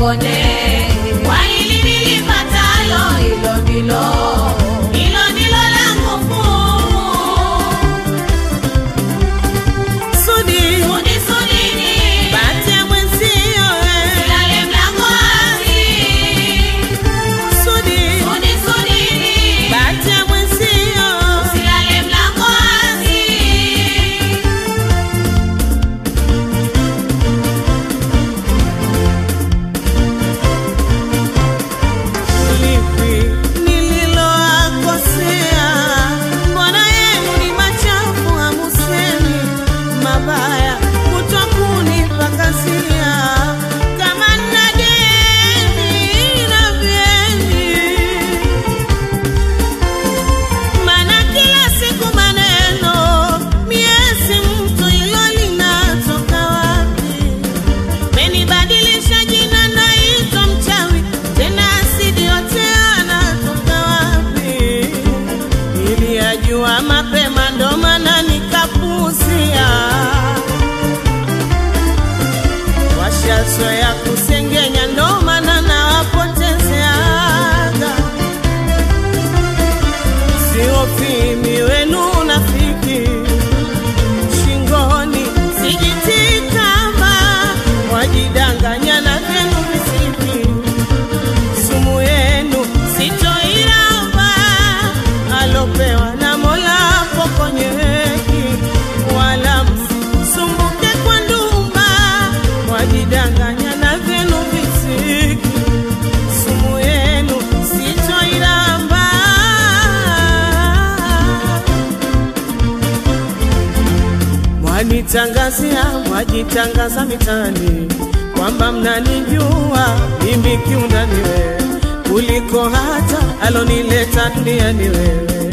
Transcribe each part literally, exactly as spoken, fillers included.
konde. Kwa hili nilipatalo, hilo ndilo, hilo ndilo langu kuu. Sudi, Sudi sudini, bahati ya mwenzio silale mlango wazi. Sudi, Sudi sudini, bahati ya mwenzio silale mlango wazi. lipi nililoakosea? Mbona yenu ni machafu hamusemi mabaya kutokunipa kazia? Kama nina deni na vyeni, maana kila siku maneno miezi mtu ilo linatoka wapi? Menibadilisha jina naitwa mchawi, tena asidi yote anatoka wapi? Niliyajua mapema ndo maana nikapuzia. Washazoea kusengenya ndo maana nawapotezeaga. Siofimi wenu unafiki shingoni, sijitikama wajidanganya na vyenu visiki. Sumu yenu sitoiramba, alopewa na Mola pokonyeki. Wala msumbuke kwa ndumba, wajidanganya na vyenu visiki. Sumu yenu sitoiramba. Mwanitangazia, mwajitangaza mitani kwamba mnanijua mimi kiundani wewe, kuliko hata alonileta duniani wewe.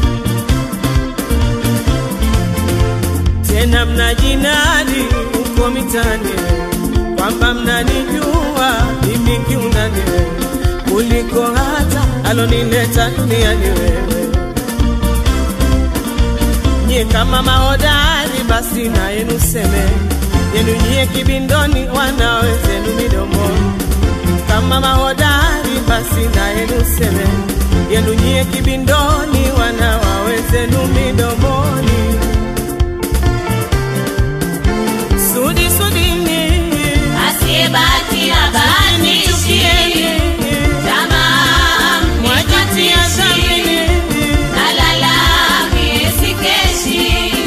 Tena mnajinadi uko mitani kwamba mnanijua mimi kiundani wewe, kuliko hata alonileta duniani wewe. Nye kama mahodari basi na yenu seme, yenu nye kibindoni wanawezenu midomoni. Kama mahodari basi na yenu seme, yenu nye kibindoni wanawezenu midomoni. Sudi sudini, Asiye bahati habanishi, chukieni tamaa mwajitia mnikatishi, dhamini. nalala miezi keshi.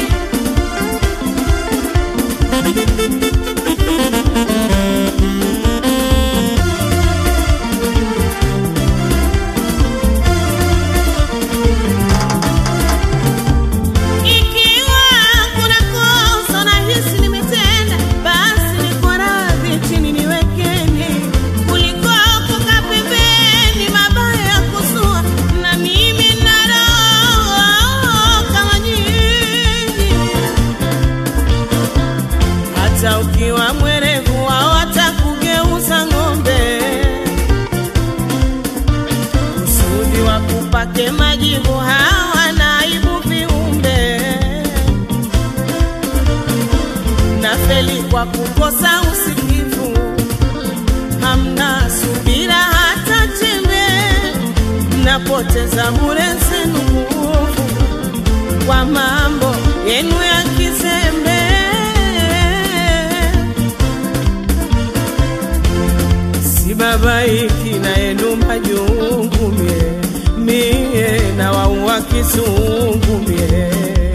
Ikiwa kuna kosa nahisi nimetenda, basi niko radhi chini niwekeni, kuliko kukaa pembeni mabaya ya kuzua. Na mimi nina roho kama nyinyi, hata ukiwa mwerevu hawatakugeuza ng'ombe, kusudi wakupake majivu. Hawa naibu viumbe, nafeli kwa kukosa usikivu. Hamna subira hata chembe, mnapoteza bure zenu nguvu kwa mambo yenu ya kizembe. Sibabaiki na yenu majungu mie, mie na waua kizungu mie.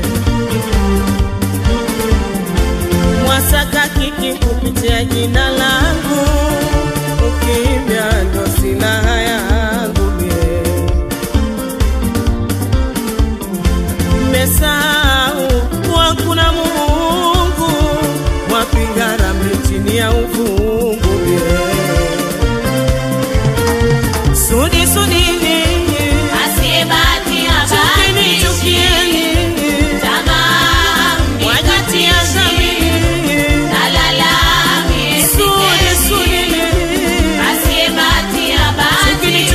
Mwasaka kiki kupitia jina langu, ukimya ndo silaha yangu mie. Mmesahau kuwa kuna Mungu, mwapiga ramli chini ya uvungu mie. Sudi sudini, Asiye bahati habanishi, chukieni tamaa wajitia mnikatishi, dhamini. nalala miezi Sudi keshi. sudini, Asiye bahati habanishi,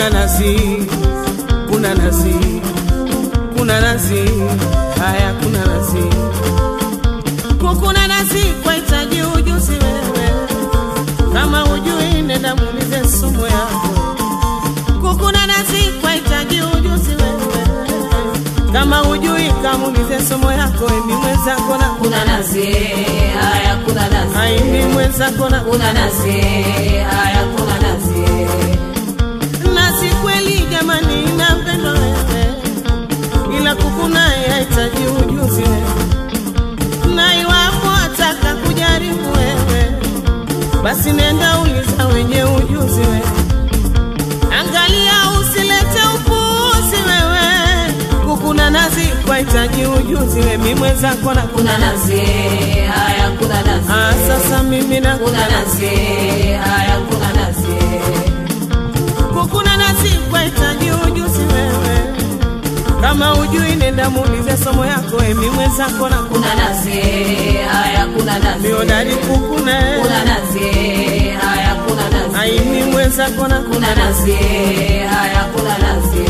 kuna nazi, kuna nazi, kuna nazi, haya kuna nazi. Kuna nazi kwa hitaji ujuzi wewe, kama ujui nenda muulize sumu yako. Kuna nazi kwa hitaji ujuzi wewe, kama ujui kamuulize sumu yako. Emi mwenzako na kuna nazi, haya kuna nazi. Emi mwenzako na kuna nazi, haya kuna nazi. Nazi kweli jamani inapendwa wewe, ila kuku naye hahitaji ujuzi wewe. Na iwapo ataka kujaribu wewe, basi nenda uliza wenye ujuzi wewe. Angalia usilete upuzi wewe, kuku na nazi kwa hitaji ujuzi wewe. Mimi mwenzako na kuna nazi, haya kuna nazi. Ah, sasa mimi na kuna nazi, haya kuna nazi. Kuku na nazi kwa hitaji ujuzi wewe, kama ujui nenda muulize somo yako. Emi mwenzako na kuna nazi, haya kuna nazi. Miodari kuku na kuna nazi, haya kuna nazi. Aimi mwenzako na kuna nazi, haya kuna nazi.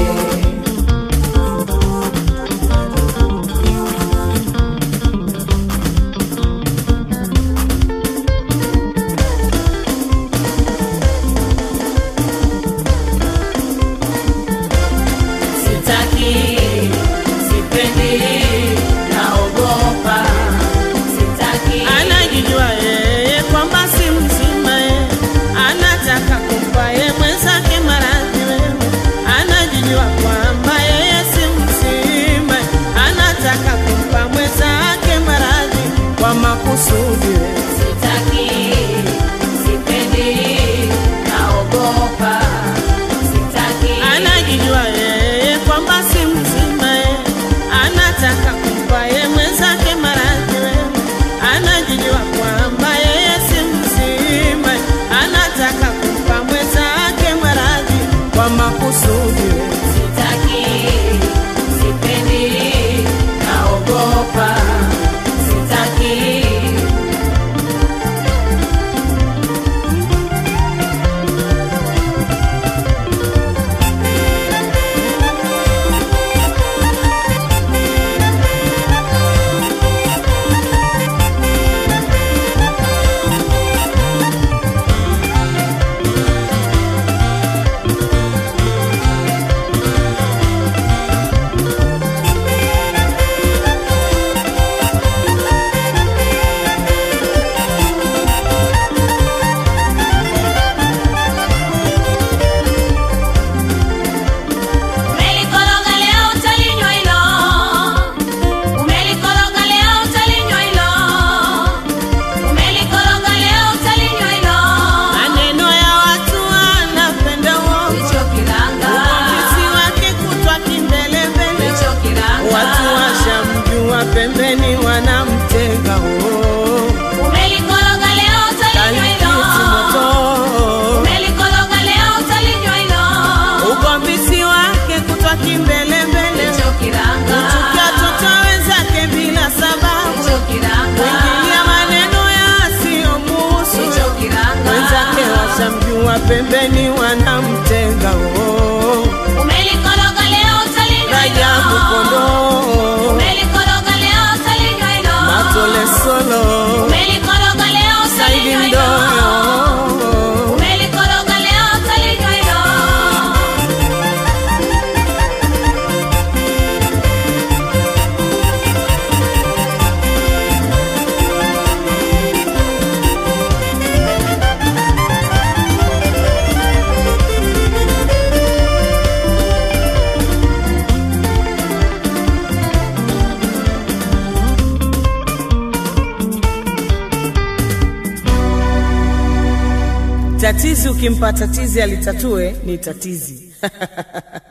Makusudi sitaki, sipendi, naogopa. Sitaki, anajijua yeye kwamba si mzima, anataka kumpa yeye mwenzake maradhi wewe. Anajijua kwamba yeye si mzima, anataka kumpa mwenzake maradhi kwa makusudi. Sitaki, sipendi, naogopa. Pembeni wanamtenga oh. Umelikoroga leo utalinywa hilo. Umelikoroga leo utalinywa hilo. Ugombisi wake kutwa kimbele mbele. Hicho kiranga. Kuchukia toto wenzake bila sababu. Hicho kiranga. Kuingilia maneno yasiyomuhusu. Hicho kiranga. Wenzake washamjua pembeni wanamtenga oh. Umelikoroga leo utalinywa hilo. Rajabu Kondoo. Matole Solo. Umelikoroga leo utalinywa hilo. Umelikoroga leo utalinywa hilo. Tatizi ukimpa tatizi alitatue ni tatizi.